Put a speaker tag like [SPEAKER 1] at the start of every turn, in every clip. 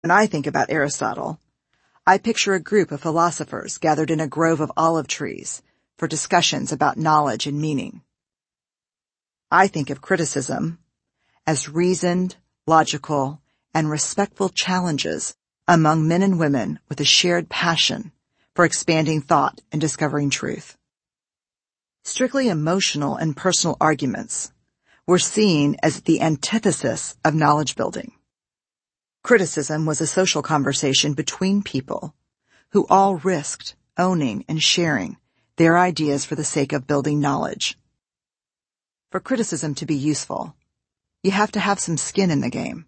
[SPEAKER 1] When I think about Aristotle, I picture a group of philosophers gathered in a grove of olive trees for discussions about knowledge and meaning. I think of criticism as reasoned, logical, and respectful challenges among men and women with a shared passion for expanding thought and discovering truth. Strictly emotional and personal arguments were seen as the antithesis of knowledge building. Criticism was a social conversation between people who all risked owning and sharing their ideas for the sake of building knowledge. For criticism to be useful, you have to have some skin in the game.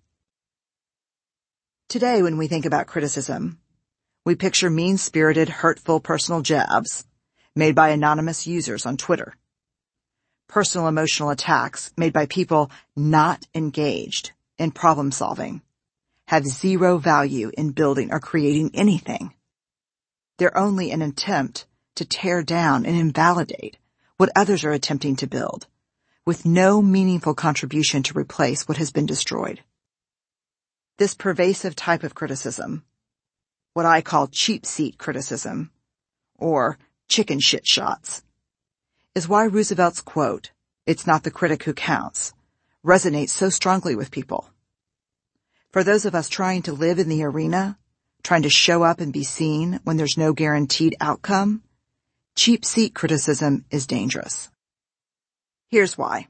[SPEAKER 1] Today, when we think about criticism, we picture mean-spirited, hurtful personal jabs made by anonymous users on Twitter. Personal emotional attacks made by people not engaged in problem solving have zero value in building or creating anything. They're only an attempt to tear down and invalidate what others are attempting to build, with no meaningful contribution to replace what has been destroyed. This pervasive type of criticism, what I call cheap seat criticism, or chicken shit shots, is why Roosevelt's quote, "It's not the critic who counts," resonates so strongly with people. For those of us trying to live in the arena, trying to show up and be seen when there's no guaranteed outcome, cheap seat criticism is dangerous. Here's why.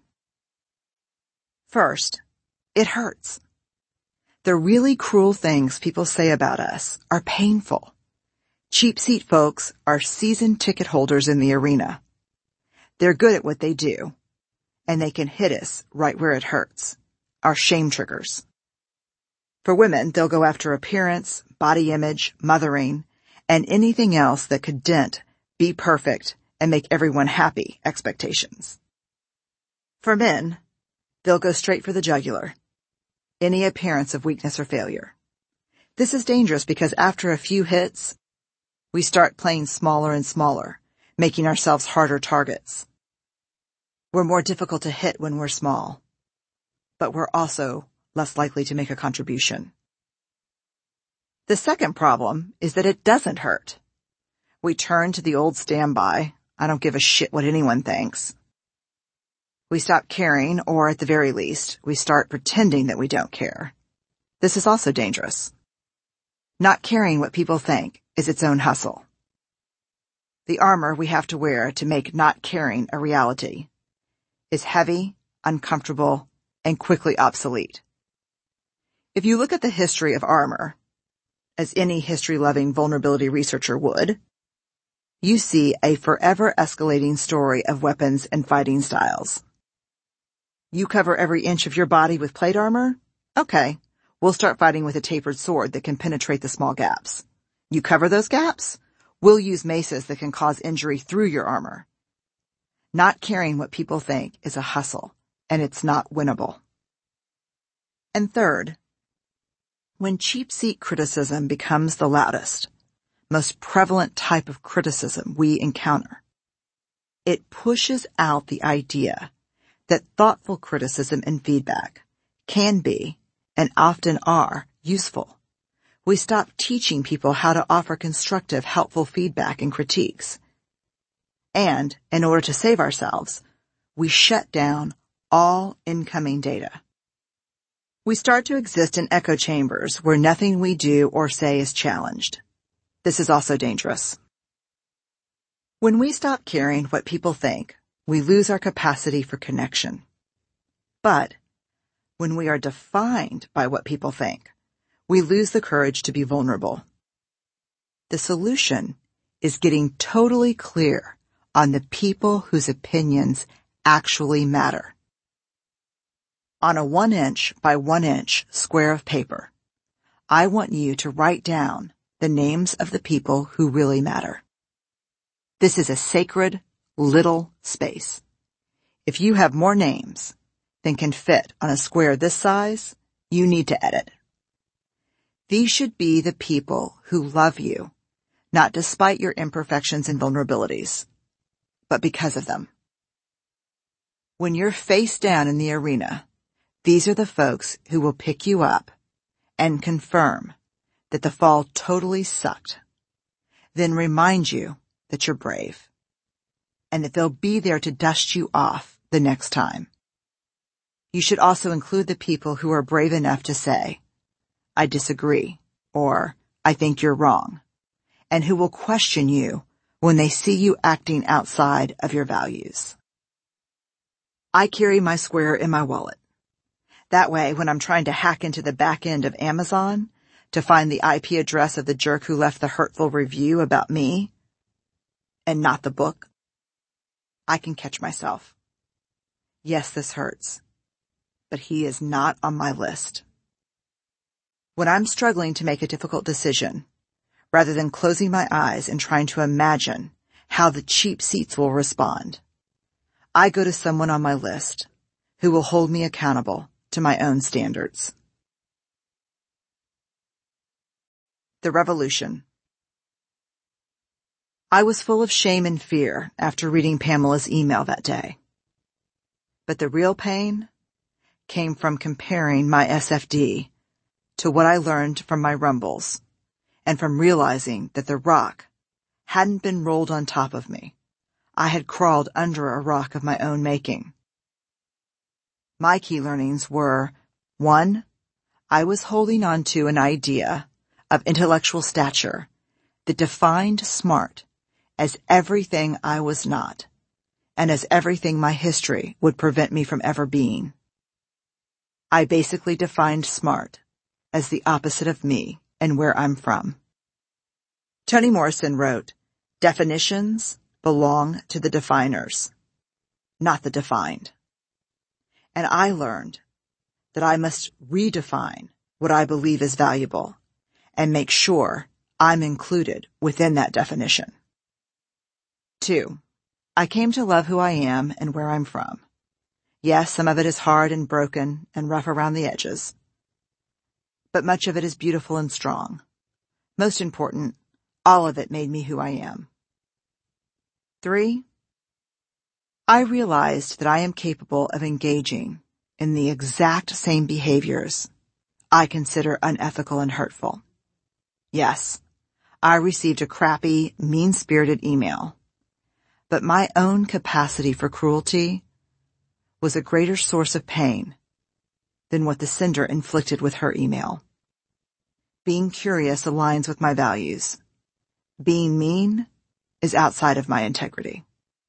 [SPEAKER 1] First, it hurts. The really cruel things people say about us are painful. Cheap seat folks are season ticket holders in the arena. They're good at what they do, and they can hit us right where it hurts, our shame triggers. For women, they'll go after appearance, body image, mothering, and anything else that could dent, be perfect, and make everyone happy expectations. For men, they'll go straight for the jugular, any appearance of weakness or failure. This is dangerous because after a few hits, we start playing smaller and smaller, making ourselves harder targets. We're more difficult to hit when we're small, but we're also less likely to make a contribution. The second problem is that it doesn't hurt. We turn to the old standby, I don't give a shit what anyone thinks. We stop caring, or at the very least, we start pretending that we don't care. This is also dangerous. Not caring what people think is its own hustle. The armor we have to wear to make not caring a reality is heavy, uncomfortable, and quickly obsolete. If you look at the history of armor, as any history-loving vulnerability researcher would, you see a forever escalating story of weapons and fighting styles. You cover every inch of your body with plate armor? Okay, we'll start fighting with a tapered sword that can penetrate the small gaps. You cover those gaps? We'll use maces that can cause injury through your armor. Not caring what people think is a hustle, and it's not winnable. And third, when cheap seat criticism becomes the loudest, most prevalent type of criticism we encounter, it pushes out the idea that thoughtful criticism and feedback can be, and often are, useful. We stop teaching people how to offer constructive, helpful feedback and critiques. And, in order to save ourselves, we shut down all incoming data. We start to exist in echo chambers where nothing we do or say is challenged. This is also dangerous. When we stop caring what people think, we lose our capacity for connection. But when we are defined by what people think, we lose the courage to be vulnerable. The solution is getting totally clear on the people whose opinions actually matter. On a 1 inch by 1 inch square of paper, I want you to write down the names of the people who really matter. This is a sacred, little space. If you have more names than can fit on a square this size, you need to edit. These should be the people who love you, not despite your imperfections and vulnerabilities, but because of them. When you're face down in the arena, these are the folks who will pick you up and confirm that the fall totally sucked. Then remind you that you're brave and that they'll be there to dust you off the next time. You should also include the people who are brave enough to say, I disagree, or I think you're wrong, and who will question you when they see you acting outside of your values. I carry my Square in my wallet. That way, when I'm trying to hack into the back end of Amazon to find the IP address of the jerk who left the hurtful review about me, and not the book, I can catch myself. Yes, this hurts, but he is not on my list. When I'm struggling to make a difficult decision, rather than closing my eyes and trying to imagine how the cheap seats will respond, I go to someone on my list who will hold me accountable to my own standards. The revolution. I was full of shame and fear after reading Pamela's email that day. But the real pain came from comparing my SFD to what I learned from my rumbles, and from realizing that the rock hadn't been rolled on top of me. I had crawled under a rock of my own making. My key learnings were, 1, I was holding on to an idea of intellectual stature that defined smart as everything I was not, and as everything my history would prevent me from ever being. I basically defined smart as the opposite of me and where I'm from. Toni Morrison wrote, definitions belong to the definers, not the defined. And I learned that I must redefine what I believe is valuable and make sure I'm included within that definition. 2, I came to love who I am and where I'm from. Yes, some of it is hard and broken and rough around the edges, but much of it is beautiful and strong. Most important, all of it made me who I am. 3, I realized that I am capable of engaging in the exact same behaviors I consider unethical and hurtful. Yes, I received a crappy, mean-spirited email, but my own capacity for cruelty was a greater source of pain than what the sender inflicted with her email. Being curious aligns with my values. Being mean is outside of my integrity.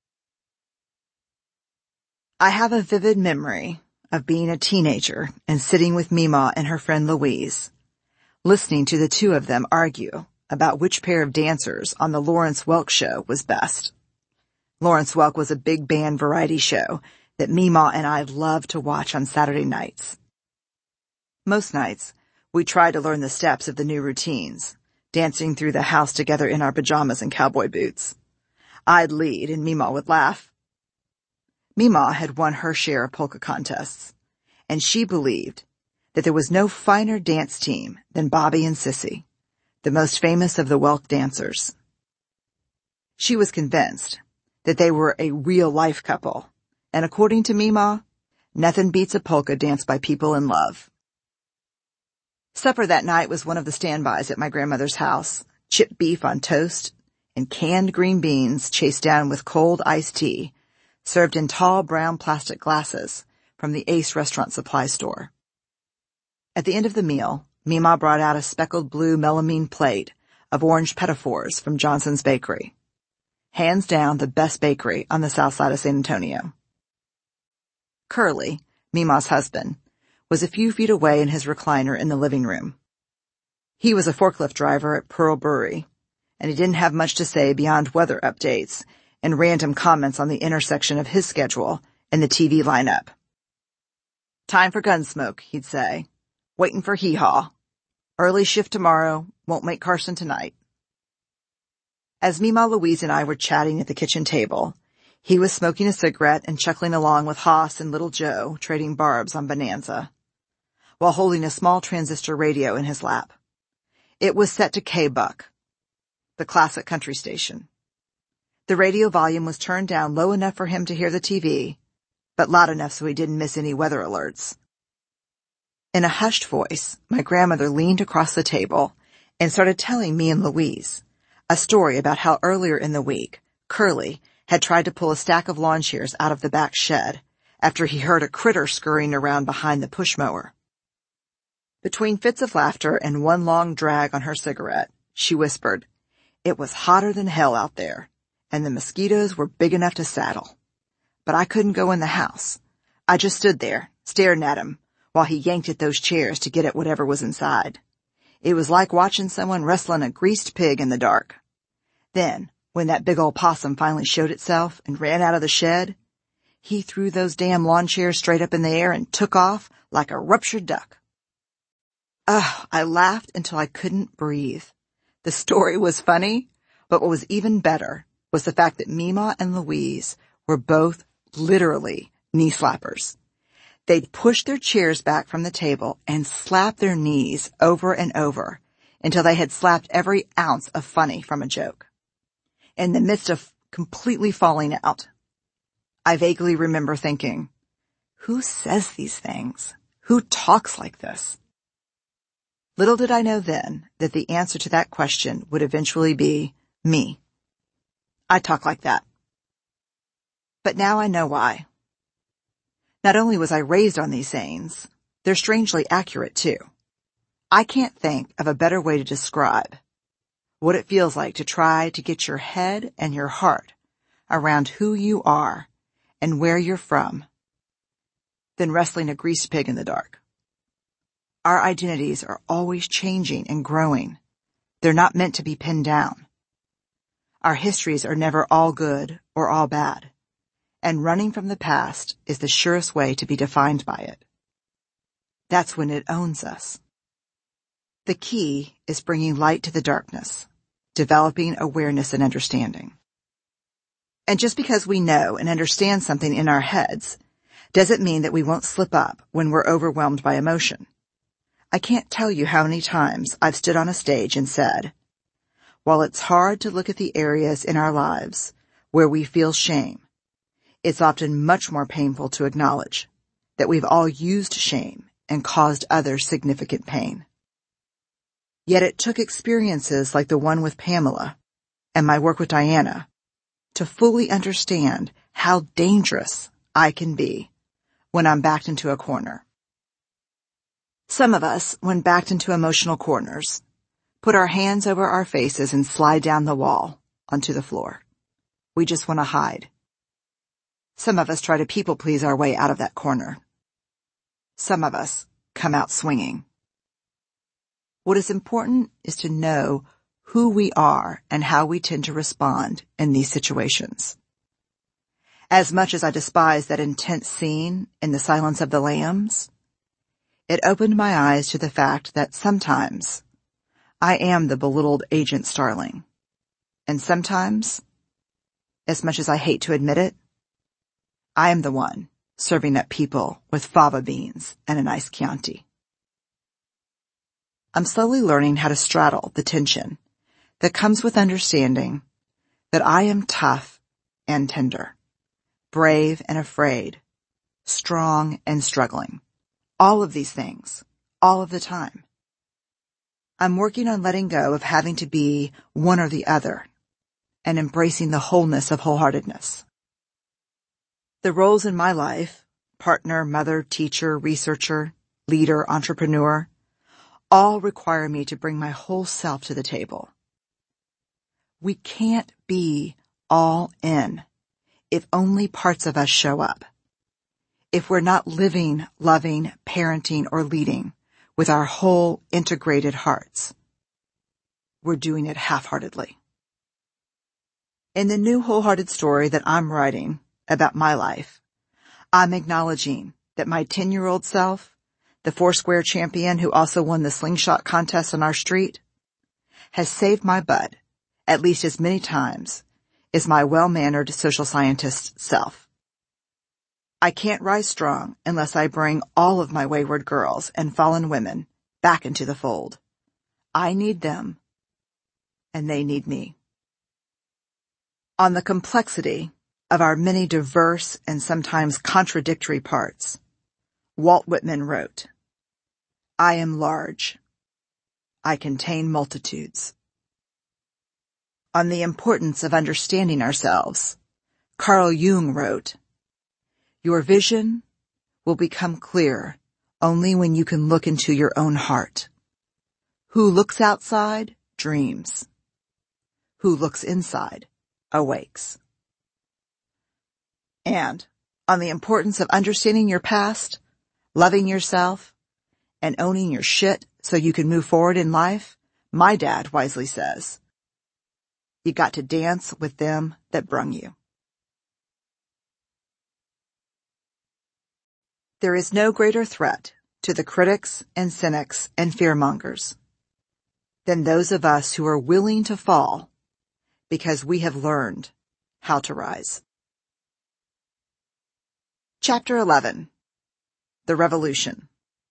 [SPEAKER 1] I have a vivid memory of being a teenager and sitting with Mima and her friend Louise, listening to the two of them argue about which pair of dancers on the Lawrence Welk show was best. Lawrence Welk was a big band variety show that Mima and I loved to watch on Saturday nights. Most nights, we tried to learn the steps of the new routines, dancing through the house together in our pajamas and cowboy boots. I'd lead and Mima would laugh. Mima had won her share of polka contests, and she believed that there was no finer dance team than Bobby and Sissy, the most famous of the Welk dancers. She was convinced that they were a real-life couple, and according to Mima, nothing beats a polka dance by people in love. Supper that night was one of the standbys at my grandmother's house, chipped beef on toast and canned green beans chased down with cold iced tea, served in tall brown plastic glasses from the Ace restaurant supply store. At the end of the meal, Mima brought out a speckled blue melamine plate of orange pettifours from Johnson's Bakery. Hands down the best bakery on the south side of San Antonio. Curly, Mima's husband, was a few feet away in his recliner in the living room. He was a forklift driver at Pearl Brewery, and he didn't have much to say beyond weather updates and random comments on the intersection of his schedule and the TV lineup. Time for Gunsmoke, he'd say. Waiting for hee-haw. Early shift tomorrow, won't make Carson tonight. As Mima, Louise, and I were chatting at the kitchen table, he was smoking a cigarette and chuckling along with Haas and Little Joe trading barbs on Bonanza, while holding a small transistor radio in his lap. It was set to K-Buck, the classic country station. The radio volume was turned down low enough for him to hear the TV, but loud enough so he didn't miss any weather alerts. In a hushed voice, my grandmother leaned across the table and started telling me and Louise a story about how earlier in the week, Curly had tried to pull a stack of lawn chairs out of the back shed after he heard a critter scurrying around behind the push mower. Between fits of laughter and one long drag on her cigarette, she whispered, "It was hotter than hell out there, and the mosquitoes were big enough to saddle. But I couldn't go in the house. I just stood there, staring at him, while he yanked at those chairs to get at whatever was inside. It was like watching someone wrestling a greased pig in the dark. Then, when that big old possum finally showed itself and ran out of the shed, he threw those damn lawn chairs straight up in the air and took off like a ruptured duck." I laughed until I couldn't breathe. The story was funny, but what was even better was the fact that Mima and Louise were both literally knee slappers. They'd push their chairs back from the table and slap their knees over and over until they had slapped every ounce of funny from a joke. In the midst of completely falling out, I vaguely remember thinking, who says these things? Who talks like this? Little did I know then that the answer to that question would eventually be me. I talk like that. But now I know why. Not only was I raised on these sayings, they're strangely accurate too. I can't think of a better way to describe what it feels like to try to get your head and your heart around who you are and where you're from than wrestling a greased pig in the dark. Our identities are always changing and growing. They're not meant to be pinned down. Our histories are never all good or all bad, and running from the past is the surest way to be defined by it. That's when it owns us. The key is bringing light to the darkness, developing awareness and understanding. And just because we know and understand something in our heads doesn't mean that we won't slip up when we're overwhelmed by emotion. I can't tell you how many times I've stood on a stage and said, while it's hard to look at the areas in our lives where we feel shame, it's often much more painful to acknowledge that we've all used shame and caused others significant pain. Yet it took experiences like the one with Pamela and my work with Diana to fully understand how dangerous I can be when I'm backed into a corner. Some of us, when backed into emotional corners, put our hands over our faces and slide down the wall onto the floor. We just want to hide. Some of us try to people-please our way out of that corner. Some of us come out swinging. What is important is to know who we are and how we tend to respond in these situations. As much as I despise that intense scene in The Silence of the Lambs, it opened my eyes to the fact that sometimes I am the belittled Agent Starling. And sometimes, as much as I hate to admit it, I am the one serving up people with fava beans and a nice Chianti. I'm slowly learning how to straddle the tension that comes with understanding that I am tough and tender, brave and afraid, strong and struggling. All of these things, all of the time. I'm working on letting go of having to be one or the other and embracing the wholeness of wholeheartedness. The roles in my life, partner, mother, teacher, researcher, leader, entrepreneur, all require me to bring my whole self to the table. We can't be all in if only parts of us show up. If we're not living, loving, parenting, or leading with our whole integrated hearts, we're doing it half-heartedly. In the new wholehearted story that I'm writing about my life, I'm acknowledging that my 10-year-old self, the Foursquare champion who also won the slingshot contest on our street, has saved my butt at least as many times as my well-mannered social scientist self. I can't rise strong unless I bring all of my wayward girls and fallen women back into the fold. I need them, and they need me. On the complexity of our many diverse and sometimes contradictory parts, Walt Whitman wrote, "I am large. I contain multitudes. On the importance of understanding ourselves, Carl Jung wrote, "Your vision will become clear only when you can look into your own heart. Who looks outside dreams. Who looks inside awakes." And on the importance of understanding your past, loving yourself, and owning your shit so you can move forward in life, my dad wisely says, "You got to dance with them that brung you." There is no greater threat to the critics and cynics and fearmongers than those of us who are willing to fall because we have learned how to rise. Chapter 11. The Revolution.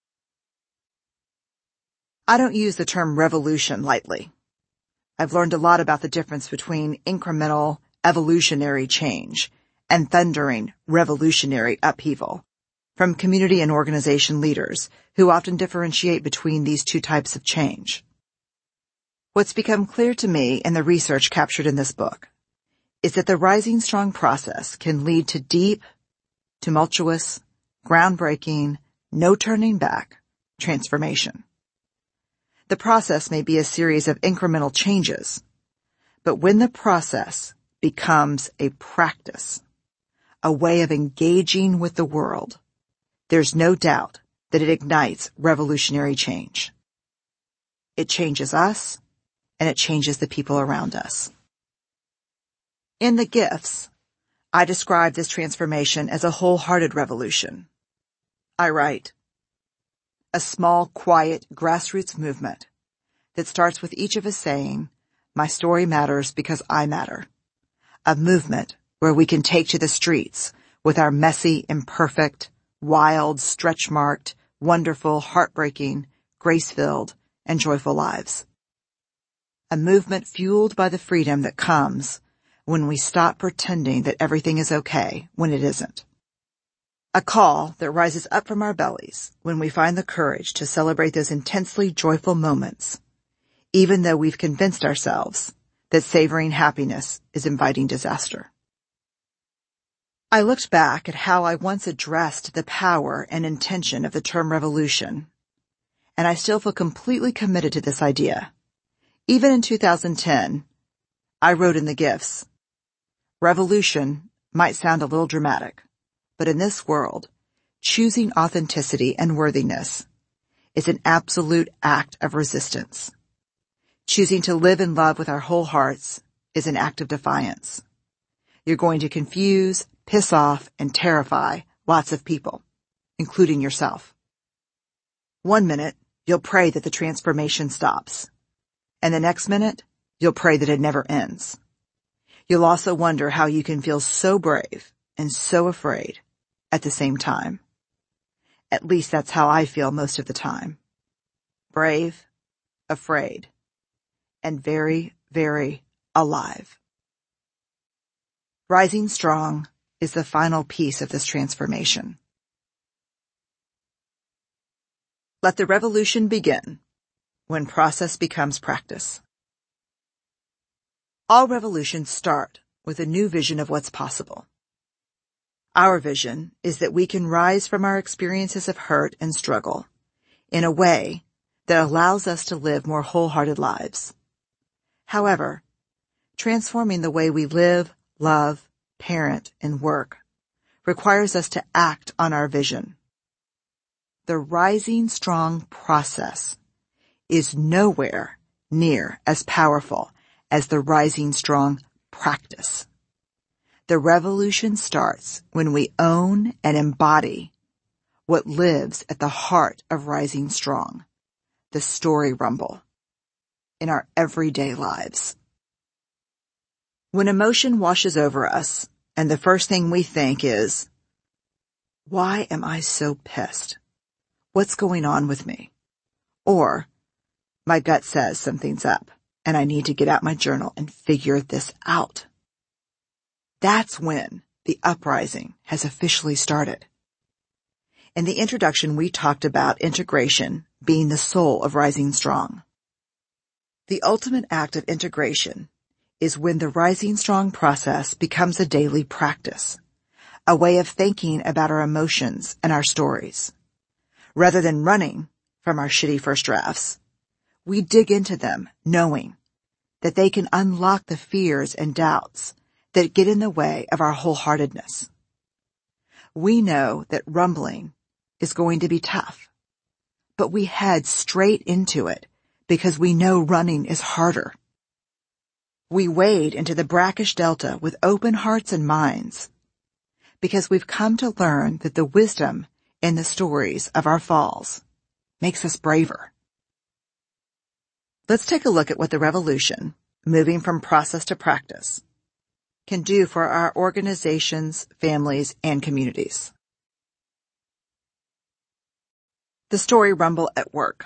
[SPEAKER 1] I don't use the term revolution lightly. I've learned a lot about the difference between incremental, evolutionary change and thundering, revolutionary upheaval from community and organization leaders who often differentiate between these two types of change. What's become clear to me in the research captured in this book is that the Rising Strong process can lead to deep, tumultuous, groundbreaking, no turning back transformation. The process may be a series of incremental changes, but when the process becomes a practice, a way of engaging with the world, there's no doubt that it ignites revolutionary change. It changes us, and it changes the people around us. In The Gifts, I describe this transformation as a wholehearted revolution. I write, "A small, quiet, grassroots movement that starts with each of us saying, 'My story matters because I matter.' A movement where we can take to the streets with our messy, imperfect, wild, stretch-marked, wonderful, heartbreaking, grace-filled, and joyful lives. A movement fueled by the freedom that comes when we stop pretending that everything is okay when it isn't. A call that rises up from our bellies when we find the courage to celebrate those intensely joyful moments, even though we've convinced ourselves that savoring happiness is inviting disaster." I looked back at how I once addressed the power and intention of the term revolution, and I still feel completely committed to this idea. Even in 2010, I wrote in The Gifts, "Revolution might sound a little dramatic, but in this world, choosing authenticity and worthiness is an absolute act of resistance. Choosing to live in love with our whole hearts is an act of defiance. You're going to confuse, piss off, and terrify lots of people, including yourself. One minute, you'll pray that the transformation stops, and the next minute, you'll pray that it never ends. You'll also wonder how you can feel so brave and so afraid at the same time. At least that's how I feel most of the time. Brave, afraid, and very, very alive." Rising Strong is the final piece of this transformation. Let the revolution begin when process becomes practice. All revolutions start with a new vision of what's possible. Our vision is that we can rise from our experiences of hurt and struggle in a way that allows us to live more wholehearted lives. However, transforming the way we live, love, parent, and work requires us to act on our vision. The Rising Strong process is nowhere near as powerful as the Rising Strong practice. The revolution starts when we own and embody what lives at the heart of Rising Strong, the story rumble, in our everyday lives. When emotion washes over us, and the first thing we think is, "Why am I so pissed? What's going on with me?" Or, "My gut says something's up, and I need to get out my journal and figure this out." That's when the uprising has officially started. In the introduction, we talked about integration being the soul of Rising Strong. The ultimate act of integration is when the Rising Strong process becomes a daily practice, a way of thinking about our emotions and our stories. Rather than running from our shitty first drafts, we dig into them knowing that they can unlock the fears and doubts that get in the way of our wholeheartedness. We know that rumbling is going to be tough, but we head straight into it because we know running is harder. We wade into the brackish delta with open hearts and minds because we've come to learn that the wisdom in the stories of our falls makes us braver. Let's take a look at what the revolution, moving from process to practice, can do for our organizations, families, and communities. The story Rumble at Work.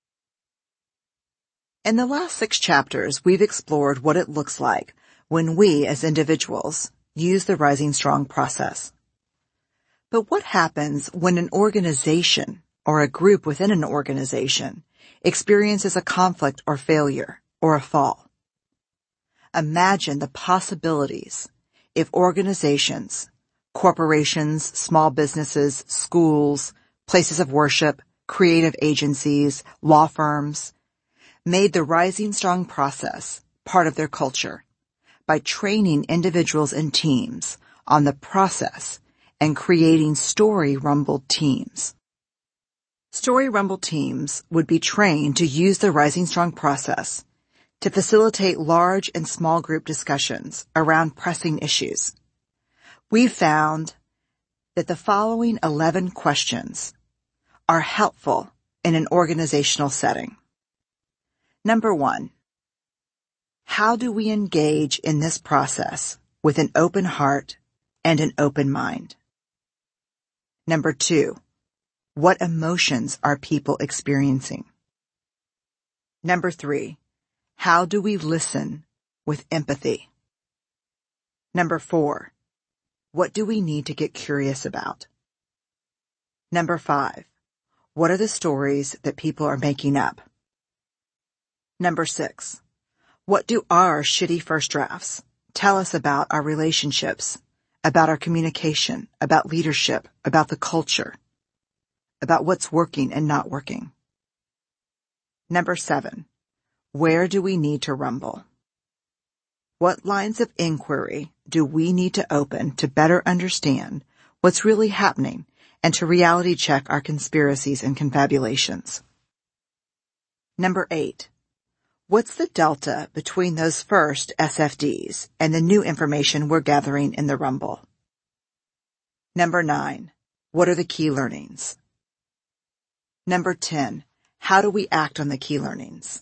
[SPEAKER 1] In the last 6 chapters, we've explored what it looks like when we as individuals use the Rising Strong process. But what happens when an organization or a group within an organization experiences a conflict or failure or a fall? Imagine the possibilities if organizations, corporations, small businesses, schools, places of worship, creative agencies, law firms, made the Rising Strong process part of their culture by training individuals and teams on the process and creating Story Rumble teams. Story Rumble teams would be trained to use the Rising Strong process to facilitate large and small group discussions around pressing issues. We found that the following 11 questions are helpful in an organizational setting. Number 1, how do we engage in this process with an open heart and an open mind? Number 2, what emotions are people experiencing? Number 3, how do we listen with empathy? Number 4, what do we need to get curious about? Number 5, what are the stories that people are making up? Number 6, what do our shitty first drafts tell us about our relationships, about our communication, about leadership, about the culture, about what's working and not working? Number 7, where do we need to rumble? What lines of inquiry do we need to open to better understand what's really happening and to reality check our conspiracies and confabulations? Number 8, what's the delta between those first SFDs and the new information we're gathering in the rumble? Number 9, what are the key learnings? Number 10, how do we act on the key learnings?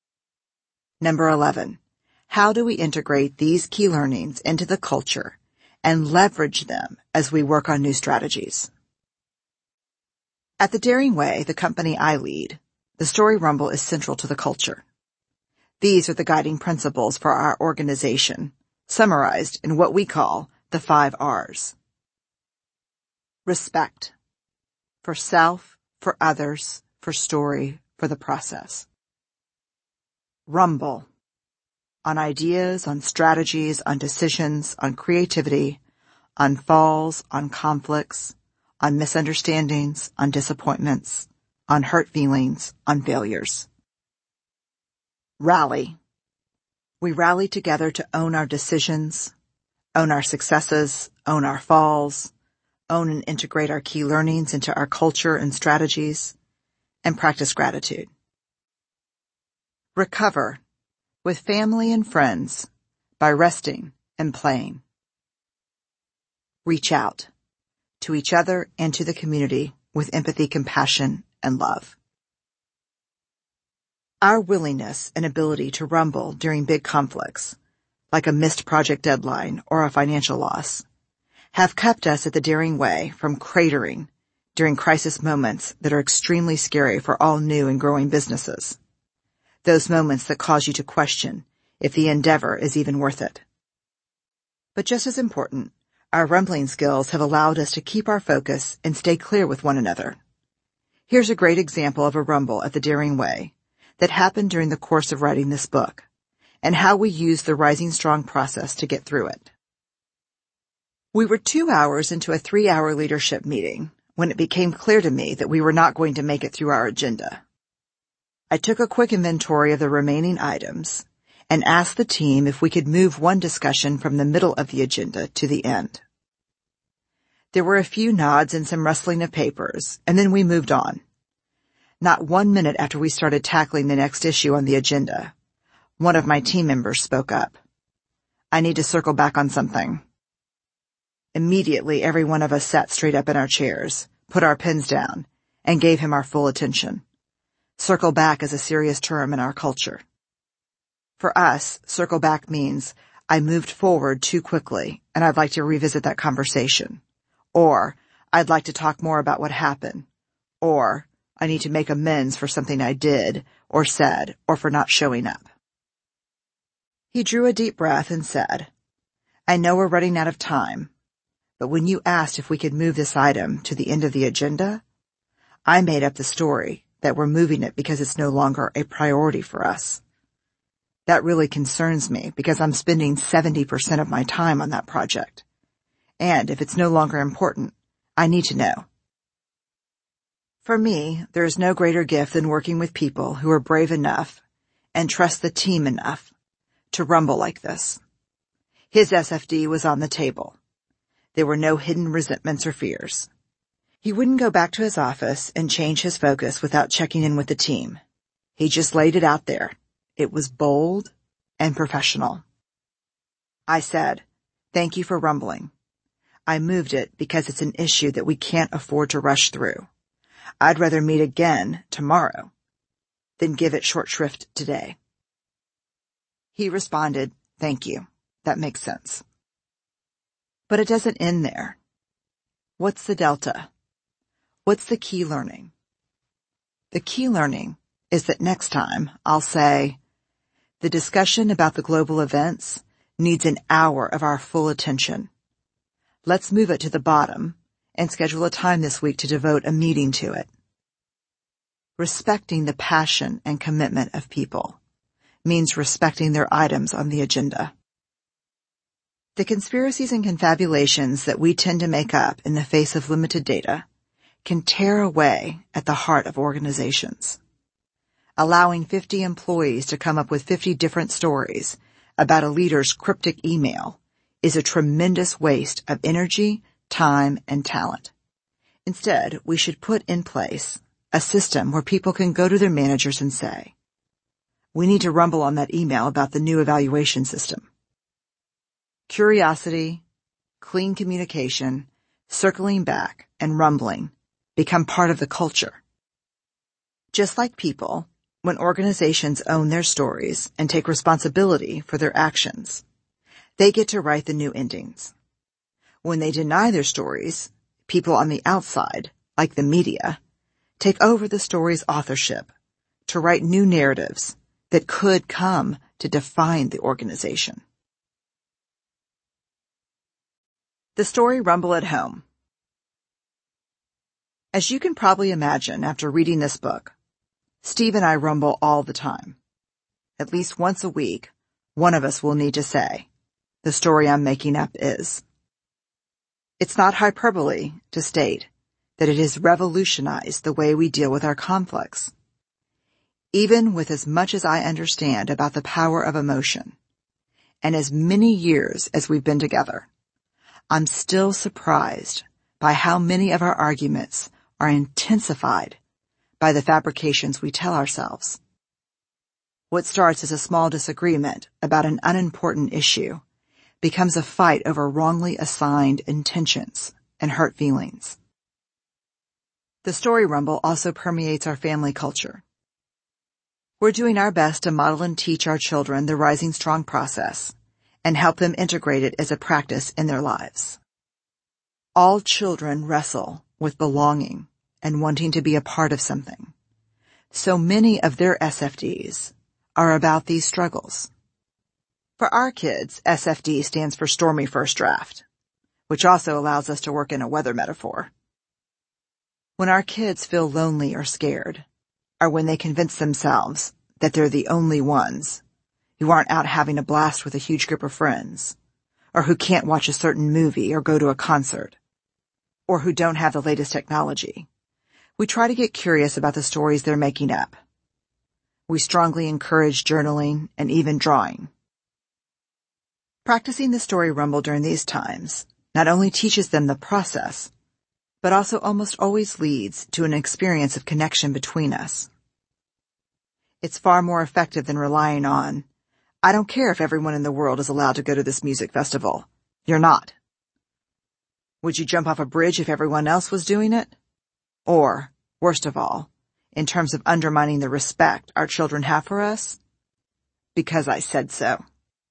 [SPEAKER 1] Number 11, how do we integrate these key learnings into the culture and leverage them as we work on new strategies? At the Daring Way, the company I lead, the Story Rumble is central to the culture. These are the guiding principles for our organization, summarized in what we call the 5 R's. Respect. For self, for others, for story, for the process. Rumble. On ideas, on strategies, on decisions, on creativity, on falls, on conflicts, on misunderstandings, on disappointments, on hurt feelings, on failures. Rally. We rally together to own our decisions, own our successes, own our falls, own and integrate our key learnings into our culture and strategies, and practice gratitude. Recover with family and friends by resting and playing. Reach out to each other and to the community with empathy, compassion, and love. Our willingness and ability to rumble during big conflicts, like a missed project deadline or a financial loss, have kept us at the Daring Way from cratering during crisis moments that are extremely scary for all new and growing businesses. Those moments that cause you to question if the endeavor is even worth it. But just as important, our rumbling skills have allowed us to keep our focus and stay clear with one another. Here's a great example of a rumble at the Daring Way that happened during the course of writing this book, and how we used the Rising Strong process to get through it. We were 2 hours into a 3-hour leadership meeting when it became clear to me that we were not going to make it through our agenda. I took a quick inventory of the remaining items and asked the team if we could move one discussion from the middle of the agenda to the end. There were a few nods and some rustling of papers, and then we moved on. Not 1 minute after we started tackling the next issue on the agenda, one of my team members spoke up. "I need to circle back on something." Immediately, every one of us sat straight up in our chairs, put our pens down, and gave him our full attention. Circle back is a serious term in our culture. For us, circle back means I moved forward too quickly and I'd like to revisit that conversation. Or I'd like to talk more about what happened. Or I need to make amends for something I did or said or for not showing up. He drew a deep breath and said, "I know we're running out of time, but when you asked if we could move this item to the end of the agenda, I made up the story that we're moving it because it's no longer a priority for us. That really concerns me because I'm spending 70% of my time on that project. And if it's no longer important, I need to know." For me, there is no greater gift than working with people who are brave enough and trust the team enough to rumble like this. His SFD was on the table. There were no hidden resentments or fears. He wouldn't go back to his office and change his focus without checking in with the team. He just laid it out there. It was bold and professional. I said, "Thank you for rumbling. I moved it because it's an issue that we can't afford to rush through. I'd rather meet again tomorrow than give it short shrift today." He responded, "Thank you. That makes sense." But it doesn't end there. What's the delta? What's the key learning? The key learning is that next time I'll say, "The discussion about the global events needs an hour of our full attention. Let's move it to the bottom and schedule a time this week to devote a meeting to it." Respecting the passion and commitment of people means respecting their items on the agenda. The conspiracies and confabulations that we tend to make up in the face of limited data can tear away at the heart of organizations. Allowing 50 employees to come up with 50 different stories about a leader's cryptic email is a tremendous waste of energy, time, and talent. Instead, we should put in place a system where people can go to their managers and say, "We need to rumble on that email about the new evaluation system." Curiosity, clean communication, circling back, and rumbling become part of the culture. Just like people, when organizations own their stories and take responsibility for their actions, they get to write the new endings. When they deny their stories, people on the outside, like the media, take over the story's authorship to write new narratives that could come to define the organization. The story Rumble at Home. As you can probably imagine after reading this book, Steve and I rumble all the time. At least once a week, one of us will need to say, "The story I'm making up is." It's not hyperbole to state that it has revolutionized the way we deal with our conflicts. Even with as much as I understand about the power of emotion, and as many years as we've been together, I'm still surprised by how many of our arguments are intensified by the fabrications we tell ourselves. What starts as a small disagreement about an unimportant issue becomes a fight over wrongly assigned intentions and hurt feelings. The story rumble also permeates our family culture. We're doing our best to model and teach our children the Rising Strong process and help them integrate it as a practice in their lives. All children wrestle with belonging and wanting to be a part of something. So many of their SFDs are about these struggles. For our kids, SFD stands for Stormy First Draft, which also allows us to work in a weather metaphor. When our kids feel lonely or scared, or when they convince themselves that they're the only ones who aren't out having a blast with a huge group of friends, or who can't watch a certain movie or go to a concert, or who don't have the latest technology. We try to get curious about the stories they're making up. We strongly encourage journaling and even drawing. Practicing the story rumble during these times not only teaches them the process, but also almost always leads to an experience of connection between us. It's far more effective than relying on, I don't care if everyone in the world is allowed to go to this music festival. You're not. Would you jump off a bridge if everyone else was doing it? Or, worst of all, in terms of undermining the respect our children have for us? Because I said so.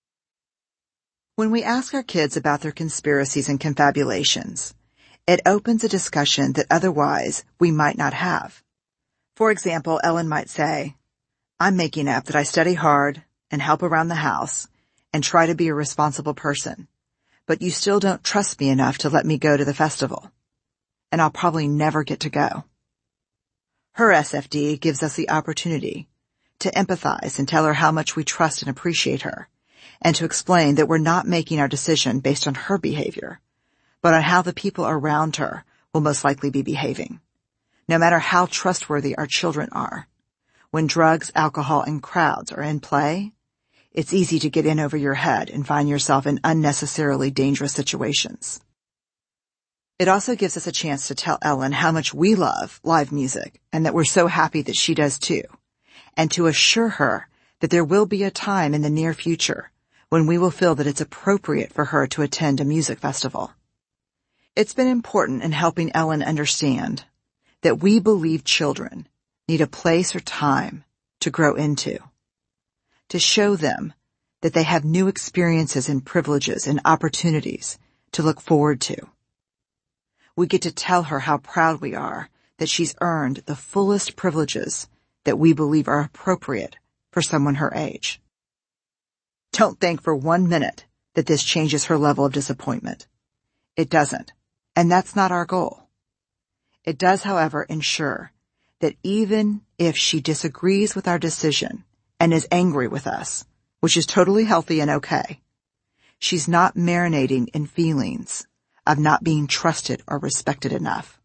[SPEAKER 1] When we ask our kids about their conspiracies and confabulations, it opens a discussion that otherwise we might not have. For example, Ellen might say, I'm making up that I study hard and help around the house and try to be a responsible person, but you still don't trust me enough to let me go to the festival, and I'll probably never get to go. Her SFD gives us the opportunity to empathize and tell her how much we trust and appreciate her, and to explain that we're not making our decision based on her behavior, but on how the people around her will most likely be behaving. No matter how trustworthy our children are, when drugs, alcohol, and crowds are in play, it's easy to get in over your head and find yourself in unnecessarily dangerous situations. It also gives us a chance to tell Ellen how much we love live music and that we're so happy that she does too, and to assure her that there will be a time in the near future when we will feel that it's appropriate for her to attend a music festival. It's been important in helping Ellen understand that we believe children need a place or time to grow into, to show them that they have new experiences and privileges and opportunities to look forward to. We get to tell her how proud we are that she's earned the fullest privileges that we believe are appropriate for someone her age. Don't think for 1 minute that this changes her level of disappointment. It doesn't, and that's not our goal. It does, however, ensure that even if she disagrees with our decision and is angry with us, which is totally healthy and okay, she's not marinating in feelings of not being trusted or respected enough.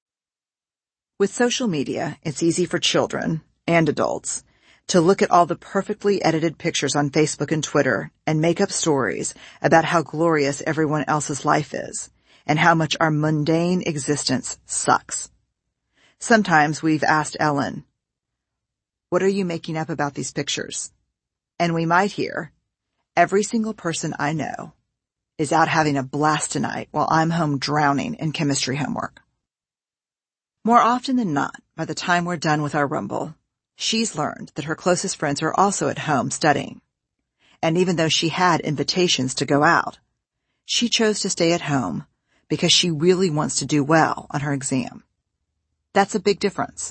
[SPEAKER 1] With social media, it's easy for children and adults to look at all the perfectly edited pictures on Facebook and Twitter and make up stories about how glorious everyone else's life is and how much our mundane existence sucks. Sometimes we've asked Ellen, what are you making up about these pictures? And we might hear, every single person I know is out having a blast tonight while I'm home drowning in chemistry homework. More often than not, by the time we're done with our rumble, she's learned that her closest friends are also at home studying. And even though she had invitations to go out, she chose to stay at home because she really wants to do well on her exam. That's a big difference.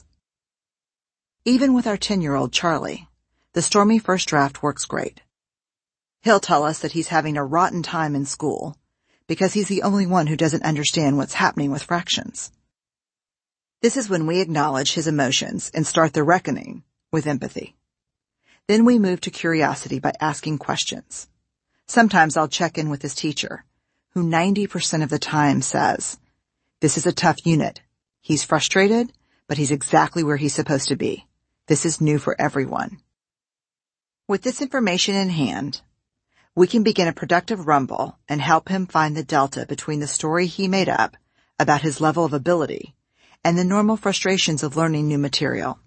[SPEAKER 1] Even with our 10-year-old Charlie, the stormy first draft works great. He'll tell us that he's having a rotten time in school because he's the only one who doesn't understand what's happening with fractions. This is when we acknowledge his emotions and start the reckoning with empathy. Then we move to curiosity by asking questions. Sometimes I'll check in with his teacher, who 90% of the time says, this is a tough unit. He's frustrated, but he's exactly where he's supposed to be. This is new for everyone. With this information in hand, we can begin a productive rumble and help him find the delta between the story he made up about his level of ability and the normal frustrations of learning new material.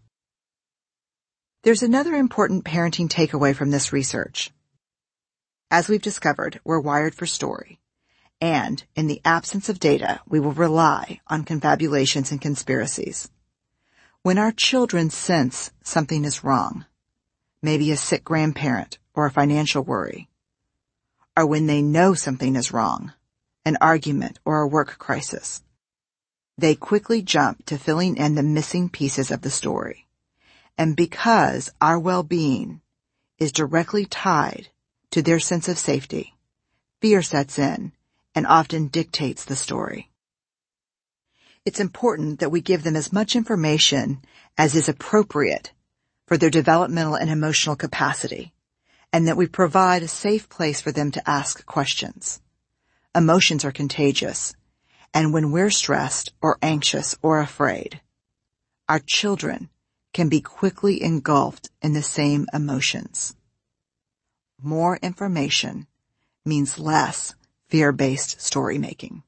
[SPEAKER 1] There's another important parenting takeaway from this research. As we've discovered, we're wired for story, and in the absence of data, we will rely on confabulations and conspiracies. When our children sense something is wrong, maybe a sick grandparent or a financial worry, or when they know something is wrong, an argument or a work crisis, they quickly jump to filling in the missing pieces of the story. And because our well-being is directly tied to their sense of safety, fear sets in and often dictates the story. It's important that we give them as much information as is appropriate for their developmental and emotional capacity, and that we provide a safe place for them to ask questions. Emotions are contagious, and when we're stressed or anxious or afraid, our children can be quickly engulfed in the same emotions. More information means less fear-based story making.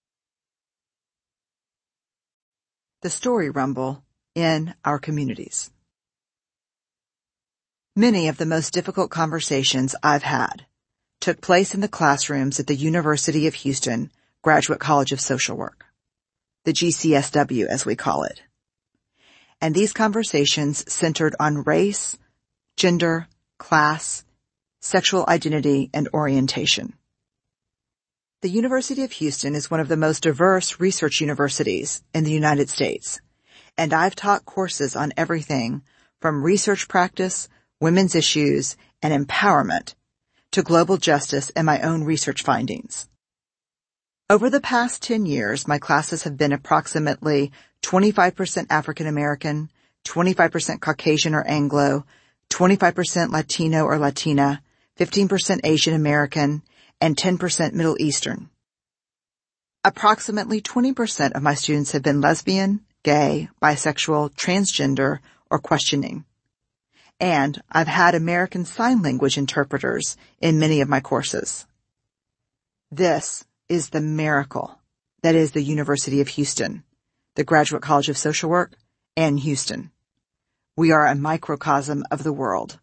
[SPEAKER 1] The Story Rumble in our communities. Many of the most difficult conversations I've had took place in the classrooms at the University of Houston Graduate College of Social Work, the GCSW as we call it. And these conversations centered on race, gender, class, sexual identity, and orientation. The University of Houston is one of the most diverse research universities in the United States, and I've taught courses on everything from research practice, women's issues, and empowerment to global justice and my own research findings. Over the past 10 years, my classes have been approximately 25% African American, 25% Caucasian or Anglo, 25% Latino or Latina, 15% Asian American, and 10% Middle Eastern. Approximately 20% of my students have been lesbian, gay, bisexual, transgender, or questioning. And I've had American Sign Language interpreters in many of my courses. This is the miracle that is the University of Houston, the Graduate College of Social Work, and Houston. We are a microcosm of the world.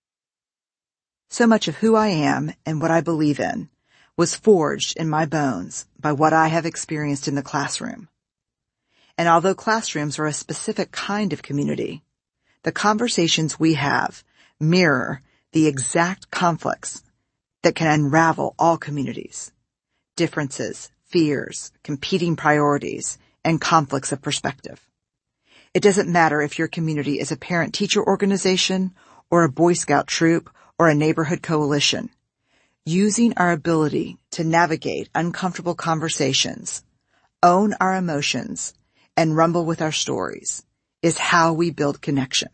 [SPEAKER 1] So much of who I am and what I believe in was forged in my bones by what I have experienced in the classroom. And although classrooms are a specific kind of community, the conversations we have mirror the exact conflicts that can unravel all communities. Differences, fears, competing priorities, and conflicts of perspective. It doesn't matter if your community is a parent-teacher organization or a Boy Scout troop or a neighborhood coalition. Using our ability to navigate uncomfortable conversations, own our emotions, and rumble with our stories is how we build connection.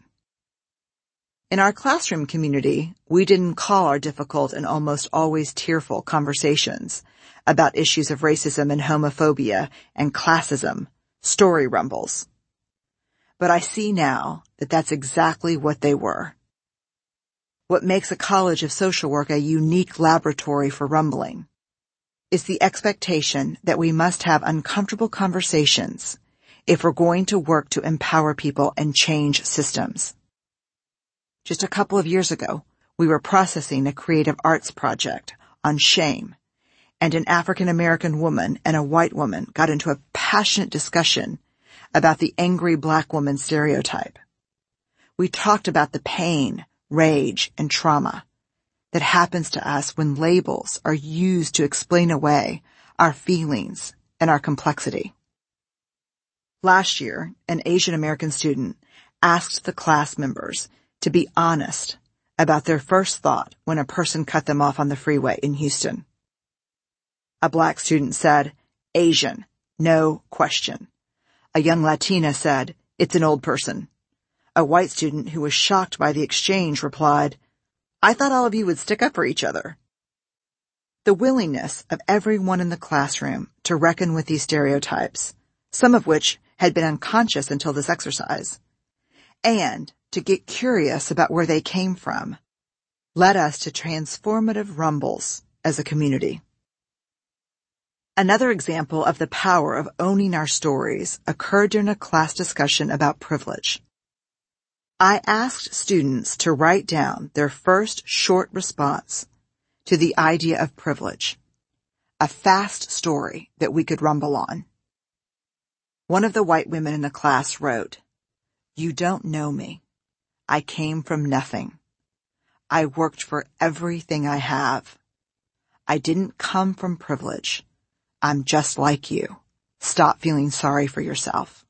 [SPEAKER 1] In our classroom community, we didn't call our difficult and almost always tearful conversations about issues of racism and homophobia and classism story rumbles. But I see now that that's exactly what they were. What makes a College of Social Work a unique laboratory for rumbling is the expectation that we must have uncomfortable conversations if we're going to work to empower people and change systems. Just a couple of years ago, we were processing a creative arts project on shame, and an African American woman and a white woman got into a passionate discussion about the angry black woman stereotype. We talked about the pain, rage, and trauma that happens to us when labels are used to explain away our feelings and our complexity. Last year, an Asian American student asked the class members to be honest about their first thought when a person cut them off on the freeway in Houston. A black student said, "Asian, no question." A young Latina said, "It's an old person." A white student who was shocked by the exchange replied, "I thought all of you would stick up for each other." The willingness of everyone in the classroom to reckon with these stereotypes, some of which had been unconscious until this exercise, and to get curious about where they came from, led us to transformative rumbles as a community. Another example of the power of owning our stories occurred during a class discussion about privilege. I asked students to write down their first short response to the idea of privilege, a fast story that we could rumble on. One of the white women in the class wrote, "You don't know me. I came from nothing. I worked for everything I have. I didn't come from privilege. I'm just like you. Stop feeling sorry for yourself."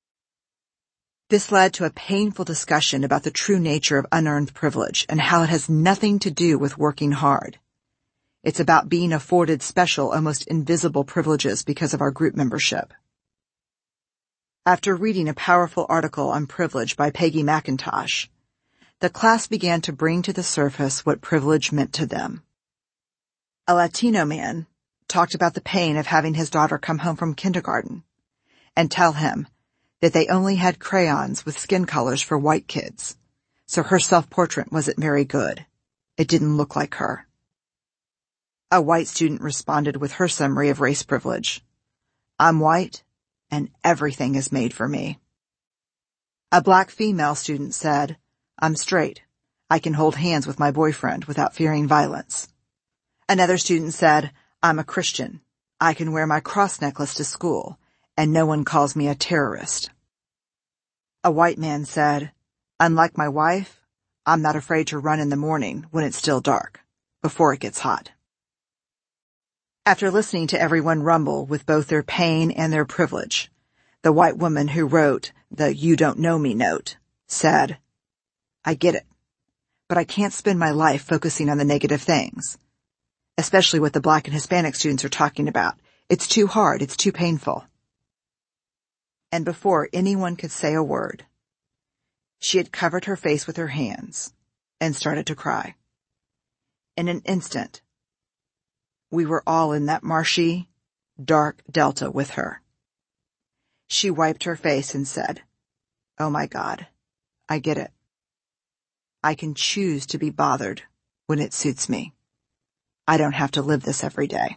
[SPEAKER 1] This led to a painful discussion about the true nature of unearned privilege and how it has nothing to do with working hard. It's about being afforded special, almost invisible privileges because of our group membership. After reading a powerful article on privilege by Peggy McIntosh, the class began to bring to the surface what privilege meant to them. A Latino man talked about the pain of having his daughter come home from kindergarten and tell him that they only had crayons with skin colors for white kids, so her self-portrait wasn't very good. It didn't look like her. A white student responded with her summary of race privilege. I'm white, and everything is made for me. A black female student said, I'm straight. I can hold hands with my boyfriend without fearing violence. Another student said, I'm a Christian. I can wear my cross necklace to school, and no one calls me a terrorist. A white man said, unlike my wife, I'm not afraid to run in the morning when it's still dark, before it gets hot. After listening to everyone rumble with both their pain and their privilege, the white woman who wrote the "You don't know me" note said, I get it, but I can't spend my life focusing on the negative things, especially what the black and Hispanic students are talking about. It's too hard. It's too painful. And before anyone could say a word, she had covered her face with her hands and started to cry. In an instant, we were all in that marshy, dark delta with her. She wiped her face and said, oh my God, I get it. I can choose to be bothered when it suits me. I don't have to live this every day.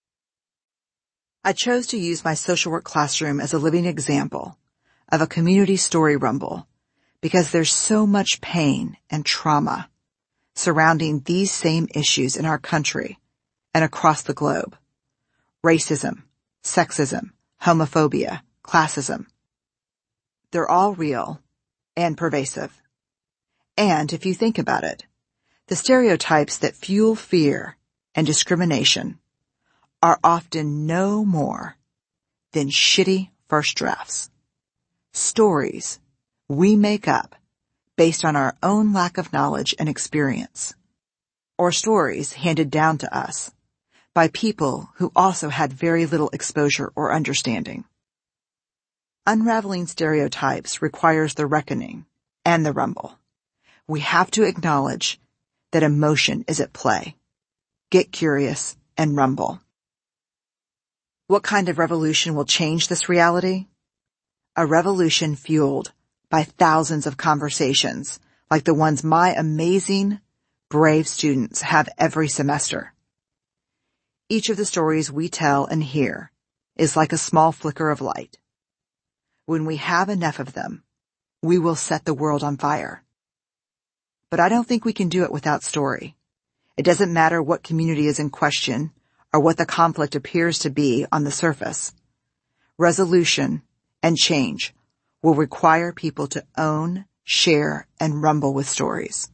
[SPEAKER 1] I chose to use my social work classroom as a living example of a community story rumble because there's so much pain and trauma surrounding these same issues in our country and across the globe. Racism, sexism, homophobia, classism. They're all real and pervasive. And if you think about it, the stereotypes that fuel fear and discrimination are often no more than shitty first drafts. Stories we make up based on our own lack of knowledge and experience, or stories handed down to us by people who also had very little exposure or understanding. Unraveling stereotypes requires the reckoning and the rumble. We have to acknowledge that emotion is at play. Get curious and rumble. What kind of revolution will change this reality? A revolution fueled by thousands of conversations like the ones my amazing, brave students have every semester. Each of the stories we tell and hear is like a small flicker of light. When we have enough of them, we will set the world on fire. But I don't think we can do it without story. It doesn't matter what community is in question or what the conflict appears to be on the surface. Resolution and change will require people to own, share, and rumble with stories.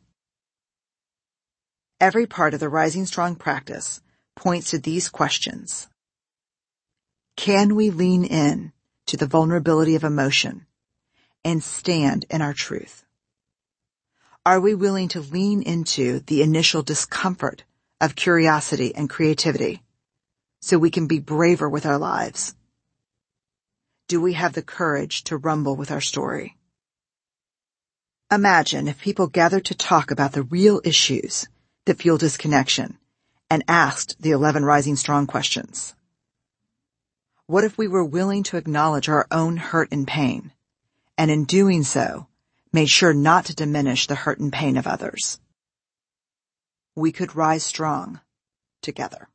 [SPEAKER 1] Every part of the Rising Strong practice points to these questions. Can we lean in to the vulnerability of emotion and stand in our truth? Are we willing to lean into the initial discomfort of curiosity and creativity so we can be braver with our lives? Do we have the courage to rumble with our story? Imagine if people gathered to talk about the real issues that fuel disconnection and asked the 11 Rising Strong questions. What if we were willing to acknowledge our own hurt and pain, and in doing so, made sure not to diminish the hurt and pain of others? We could rise strong together.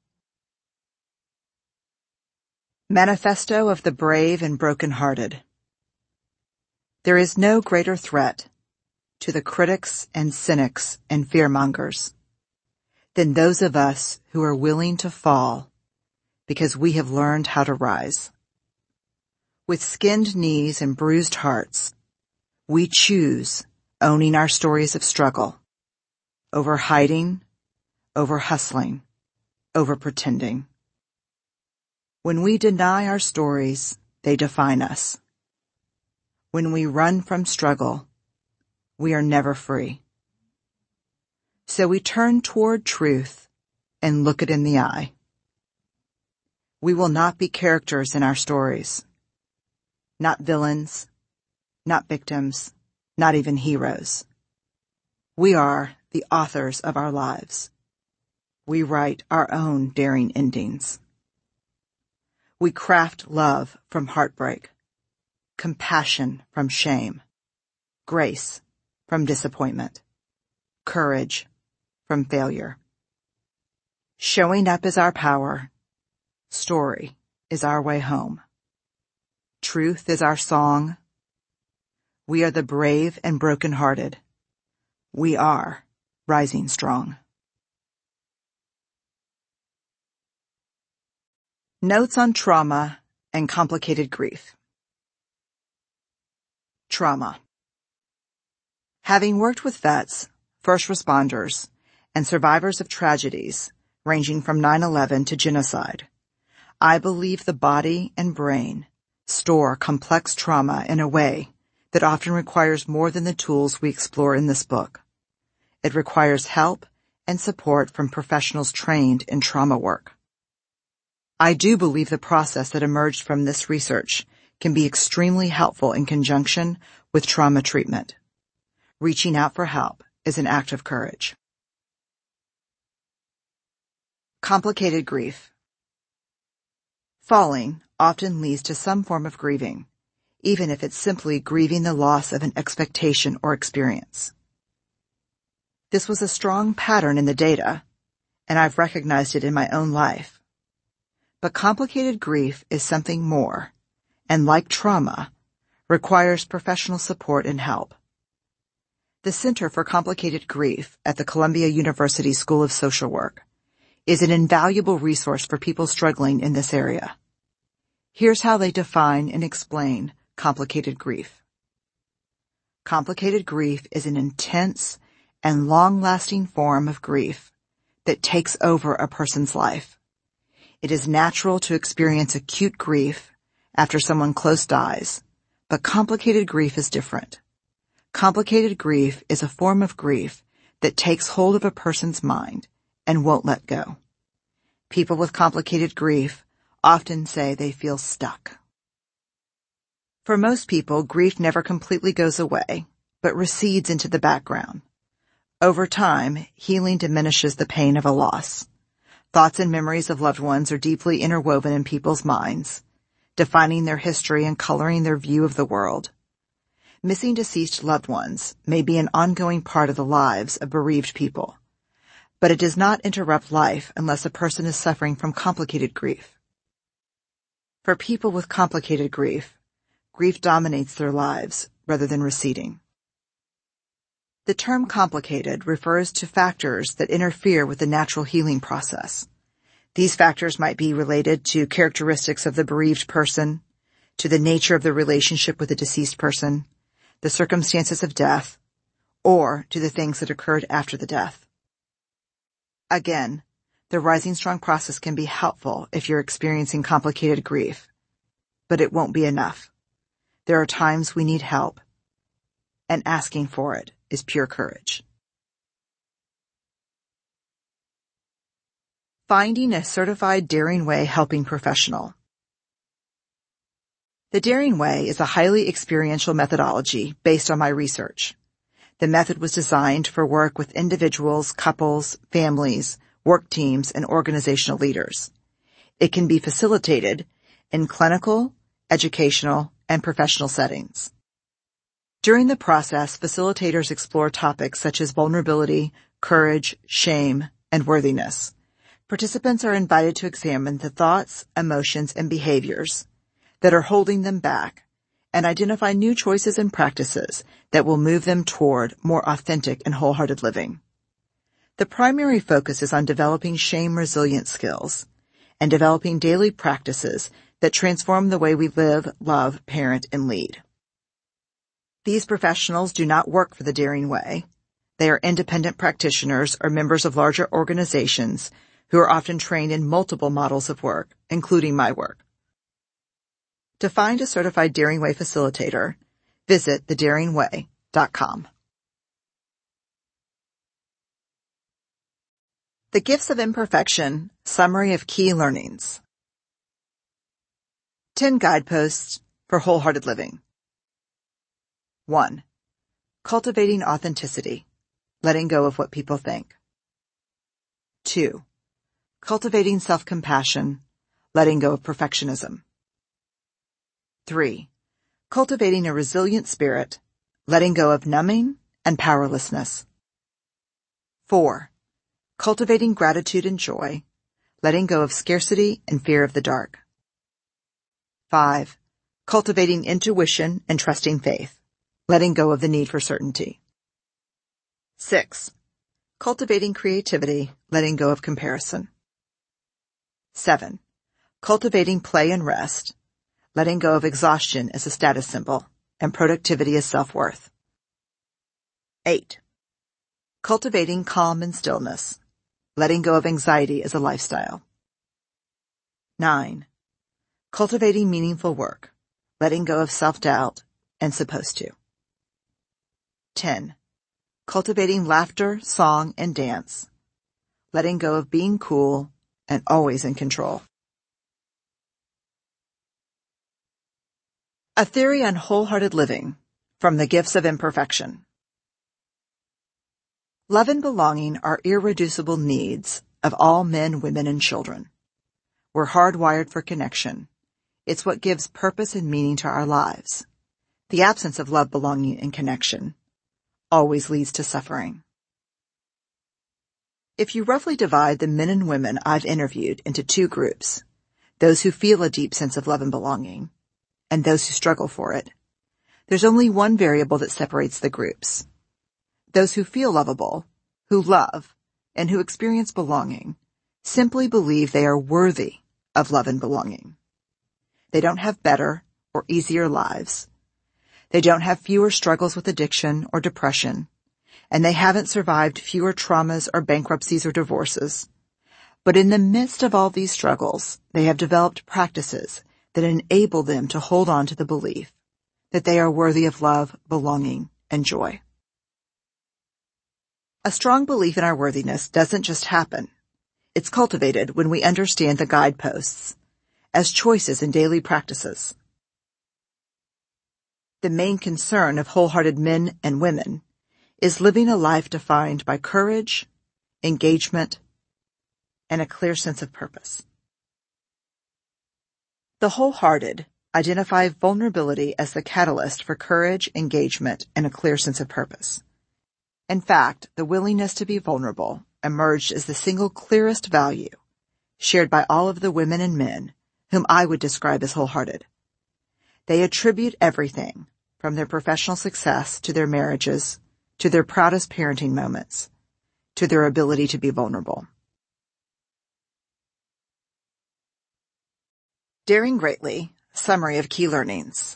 [SPEAKER 1] Manifesto of the Brave and Broken-Hearted. There is no greater threat to the critics and cynics and fearmongers than those of us who are willing to fall because we have learned how to rise. With skinned knees and bruised hearts, we choose owning our stories of struggle over hiding, over hustling, over pretending. When we deny our stories, they define us. When we run from struggle, we are never free. So we turn toward truth and look it in the eye. We will not be characters in our stories. Not villains, not victims, not even heroes. We are the authors of our lives. We write our own daring endings. We craft love from heartbreak, compassion from shame, grace from disappointment, courage from failure. Showing up is our power. Story is our way home. Truth is our song. We are the brave and broken-hearted. We are rising strong. Notes on trauma and complicated grief. Trauma. Having worked with vets, first responders, and survivors of tragedies ranging from 9/11 to genocide, I believe the body and brain store complex trauma in a way that often requires more than the tools we explore in this book. It requires help and support from professionals trained in trauma work. I do believe the process that emerged from this research can be extremely helpful in conjunction with trauma treatment. Reaching out for help is an act of courage. Complicated grief. Falling often leads to some form of grieving, even if it's simply grieving the loss of an expectation or experience. This was a strong pattern in the data, and I've recognized it in my own life. But complicated grief is something more, and like trauma, requires professional support and help. The Center for Complicated Grief at the Columbia University School of Social Work is an invaluable resource for people struggling in this area. Here's how they define and explain complicated grief. Complicated grief is an intense and long-lasting form of grief that takes over a person's life. It is natural to experience acute grief after someone close dies, but complicated grief is different. Complicated grief is a form of grief that takes hold of a person's mind and won't let go. People with complicated grief often say they feel stuck. For most people, grief never completely goes away, but recedes into the background. Over time, healing diminishes the pain of a loss. Thoughts and memories of loved ones are deeply interwoven in people's minds, defining their history and coloring their view of the world. Missing deceased loved ones may be an ongoing part of the lives of bereaved people, but it does not interrupt life unless a person is suffering from complicated grief. For people with complicated grief, grief dominates their lives rather than receding. The term complicated refers to factors that interfere with the natural healing process. These factors might be related to characteristics of the bereaved person, to the nature of the relationship with the deceased person, the circumstances of death, or to the things that occurred after the death. Again, the Rising Strong process can be helpful if you're experiencing complicated grief, but it won't be enough. There are times we need help, and asking for it is pure courage. Finding a certified Daring Way helping professional. The Daring Way is a highly experiential methodology based on my research. The method was designed for work with individuals, couples, families, work teams, and organizational leaders. It can be facilitated in clinical, educational, and professional settings. During the process, facilitators explore topics such as vulnerability, courage, shame, and worthiness. Participants are invited to examine the thoughts, emotions, and behaviors that are holding them back and identify new choices and practices that will move them toward more authentic and wholehearted living. The primary focus is on developing shame-resilient skills and developing daily practices that transform the way we live, love, parent, and lead. These professionals do not work for the Daring Way. They are independent practitioners or members of larger organizations who are often trained in multiple models of work, including my work. To find a certified Daring Way facilitator, visit thedaringway.com. The Gifts of Imperfection Summary of Key Learnings. 10 Guideposts for Wholehearted Living. 1. Cultivating authenticity. letting go of what people think. 2. Cultivating self-compassion, letting go of perfectionism. 3. Cultivating a resilient spirit, letting go of numbing and powerlessness. 4. Cultivating gratitude and joy, letting go of scarcity and fear of the dark. 5. Cultivating intuition and trusting faith, letting go of the need for certainty. 6. Cultivating creativity, letting go of comparison. 7. Cultivating play and rest, letting go of exhaustion as a status symbol and productivity as self-worth. 8. Cultivating calm and stillness, letting go of anxiety as a lifestyle. 9. Cultivating meaningful work, letting go of self-doubt and supposed to. 10. Cultivating laughter, song, and dance, letting go of being cool and always in control. A theory on wholehearted living from the gifts of imperfection. Love and belonging are irreducible needs of all men, women, and children. We're hardwired for connection. It's what gives purpose and meaning to our lives. The absence of love, belonging, and connection always leads to suffering. If you roughly divide the men and women I've interviewed into two groups, those who feel a deep sense of love and belonging, and those who struggle for it, there's only one variable that separates the groups. Those who feel lovable, who love, and who experience belonging simply believe they are worthy of love and belonging. They don't have better or easier lives. They don't have fewer struggles with addiction or depression, and they haven't survived fewer traumas or bankruptcies or divorces. But in the midst of all these struggles, they have developed practices that enable them to hold on to the belief that they are worthy of love, belonging, and joy. A strong belief in our worthiness doesn't just happen. It's cultivated when we understand the guideposts as choices in daily practices. The main concern of wholehearted men and women is living a life defined by courage, engagement, and a clear sense of purpose. The wholehearted identify vulnerability as the catalyst for courage, engagement, and a clear sense of purpose. In fact, the willingness to be vulnerable emerged as the single clearest value shared by all of the women and men whom I would describe as wholehearted. They attribute everything from their professional success to their marriages, to their proudest parenting moments, to their ability to be vulnerable. Daring Greatly, Summary of Key Learnings.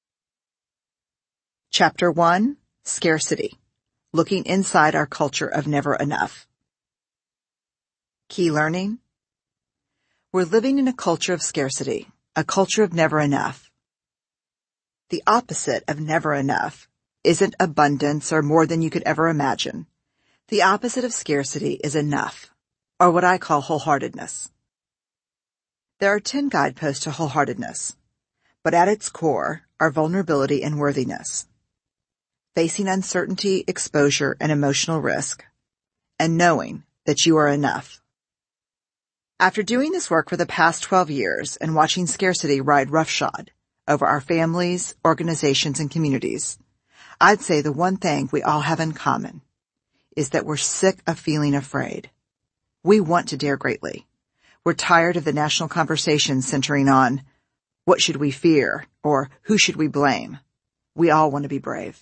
[SPEAKER 1] Chapter 1, Scarcity. Looking inside our culture of never enough. Key learning. We're living in a culture of scarcity, a culture of never enough. The opposite of never enough isn't abundance or more than you could ever imagine. The opposite of scarcity is enough, or what I call wholeheartedness. There are 10 guideposts to wholeheartedness, but at its core are vulnerability and worthiness, facing uncertainty, exposure, and emotional risk, and knowing that you are enough. After doing this work for the past 12 years and watching scarcity ride roughshod over our families, organizations, and communities, I'd say the one thing we all have in common is that we're sick of feeling afraid. We want to dare greatly. We're tired of the national conversation centering on what should we fear or who should we blame. We all want to be brave.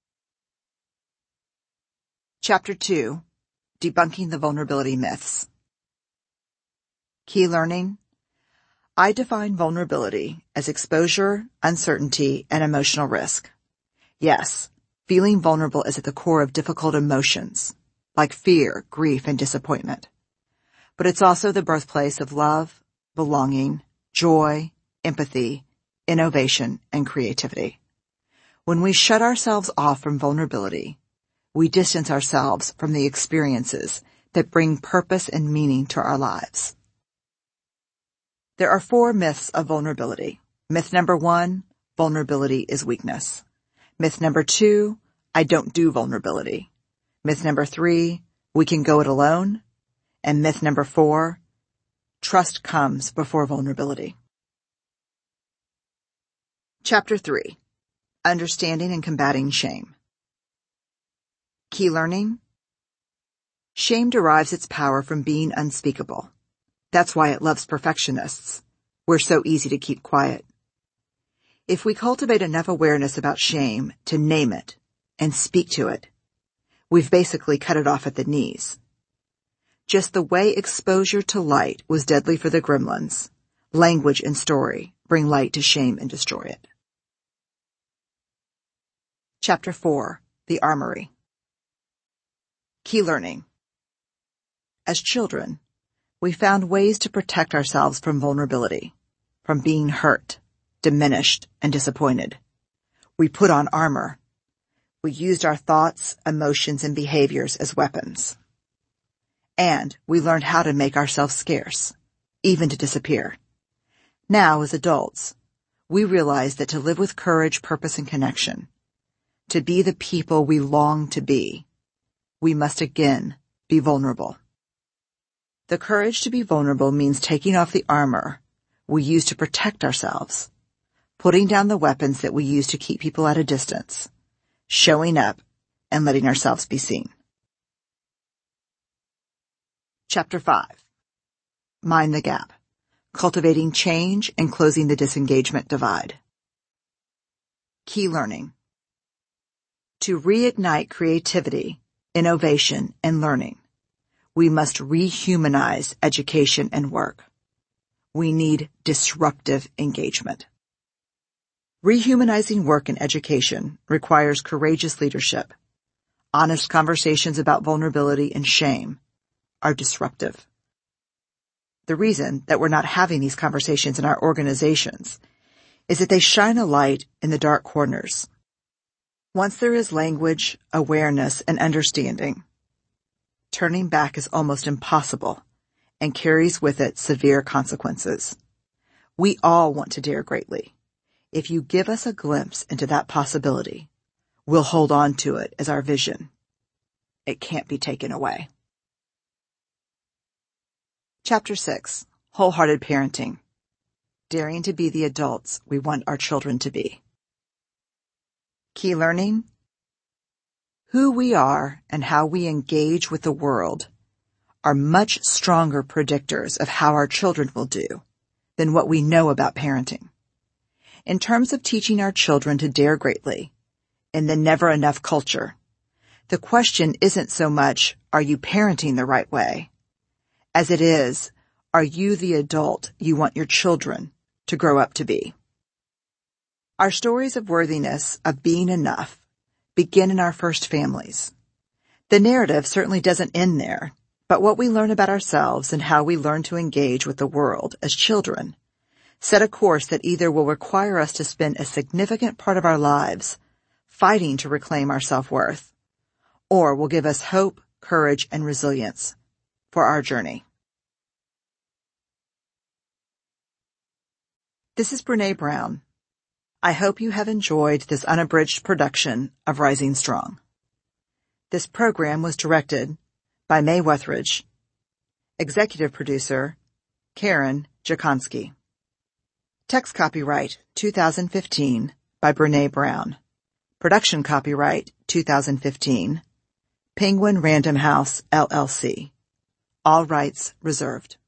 [SPEAKER 1] Chapter 2, Debunking the Vulnerability Myths. Key learning. I define vulnerability as exposure, uncertainty, and emotional risk. Yes, feeling vulnerable is at the core of difficult emotions, like fear, grief, and disappointment. But it's also the birthplace of love, belonging, joy, empathy, innovation, and creativity. When we shut ourselves off from vulnerability, we distance ourselves from the experiences that bring purpose and meaning to our lives. There are 4 myths of vulnerability. Myth number 1, vulnerability is weakness. Myth number 2, I don't do vulnerability. Myth number 3, we can go it alone. And myth number 4, trust comes before vulnerability. Chapter 3, Understanding and Combating Shame. Key learning. Shame derives its power from being unspeakable. That's why it loves perfectionists. We're so easy to keep quiet. If we cultivate enough awareness about shame to name it and speak to it, we've basically cut it off at the knees. Just the way exposure to light was deadly for the gremlins, language and story bring light to shame and destroy it. Chapter 4, The Armory. Key learning. As children, we found ways to protect ourselves from vulnerability, from being hurt, diminished, and disappointed. We put on armor. We used our thoughts, emotions, and behaviors as weapons. And we learned how to make ourselves scarce, even to disappear. Now, as adults, we realize that to live with courage, purpose, and connection, to be the people we long to be, we must again be vulnerable. The courage to be vulnerable means taking off the armor we use to protect ourselves, putting down the weapons that we use to keep people at a distance, showing up, and letting ourselves be seen. Chapter 5, Mind the Gap. Cultivating change and closing the disengagement divide. Key learning. To reignite creativity, innovation, and learning, we must rehumanize education and work. We need disruptive engagement. Rehumanizing work and education requires courageous leadership. Honest conversations about vulnerability and shame are disruptive. The reason that we're not having these conversations in our organizations is that they shine a light in the dark corners. Once there is language, awareness, and understanding, turning back is almost impossible and carries with it severe consequences. We all want to dare greatly. If you give us a glimpse into that possibility, we'll hold on to it as our vision. It can't be taken away. Chapter 6, Wholehearted Parenting. Daring to be the adults we want our children to be. Key learning. Who we are and how we engage with the world are much stronger predictors of how our children will do than what we know about parenting. In terms of teaching our children to dare greatly, in the never enough culture, the question isn't so much, are you parenting the right way, as it is, are you the adult you want your children to grow up to be? Our stories of worthiness, of being enough, begin in our first families. The narrative certainly doesn't end there, but what we learn about ourselves and how we learn to engage with the world as children set a course that either will require us to spend a significant part of our lives fighting to reclaim our self-worth, or will give us hope, courage, and resilience for our journey. This is Brene Brown. I hope you have enjoyed this unabridged production of Rising Strong. This program was directed by Mae Wethridge. Executive producer, Karen Jakonski. Text copyright 2015 by Brene Brown. Production copyright 2015. Penguin Random House, LLC. All rights reserved.